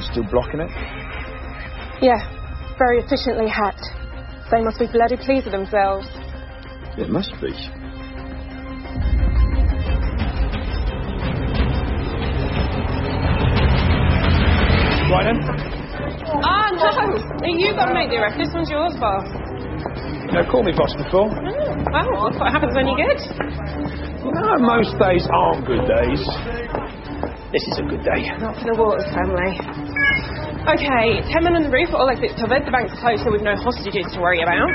still blocking it? Yeah, very efficiently hacked. They must be bloody pleased with themselves. It must be. Right then. Ah, no! You got to make the arrest. This one's yours, boss. You called me boss before. Well, that's what happens when you're good. No, most days aren't good days. This is a good day. Not for the Waters family. Okay, 10 men on the roof, all exits covered. The bank's closed, so we've no hostages to worry about.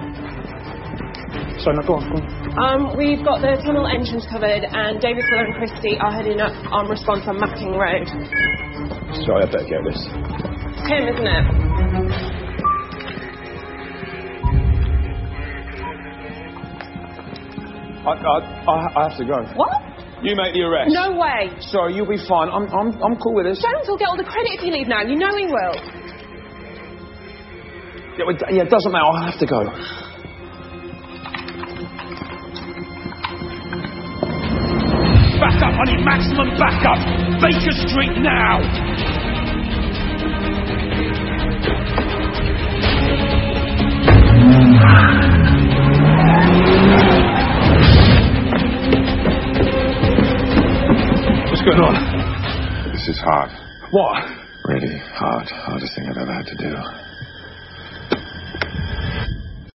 So, now go on. We've got the tunnel entrance covered, and David, Fuller and Christie are heading up on response on Macking Road. Sorry, I better get this. It's him, isn't it? I have to go. What? You make the arrest. No way. Sorry, you'll be fine. I'm cool with this. Jones will get all the credit if you leave now. You know he will. Yeah, it doesn't matter. I have to go. Backup! I need maximum backup! Baker Street now! What's going on? This is hard. What? Really hard. Hardest thing I've ever had to do.